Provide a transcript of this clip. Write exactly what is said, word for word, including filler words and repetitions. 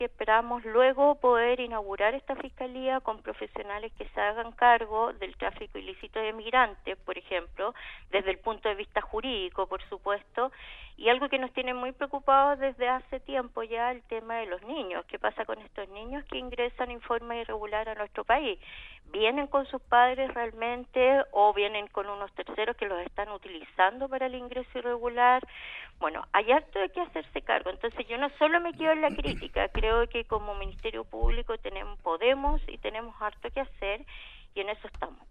que esperamos luego poder inaugurar esta fiscalía con profesionales que se hagan cargo del tráfico ilícito de migrantes, por ejemplo, desde el punto de vista jurídico, por supuesto, y algo que nos tiene muy preocupados desde hace tiempo ya, el tema de los niños. ¿Qué pasa con estos niños que ingresan en forma irregular a nuestro país? ¿Vienen con sus padres realmente o vienen con unos terceros que los están utilizando para el ingreso irregular? Bueno, hay harto de qué hacerse cargo. Entonces yo no solo me quedo en la crítica, creo que como Ministerio Público tenemos, podemos y tenemos harto que hacer y en eso estamos.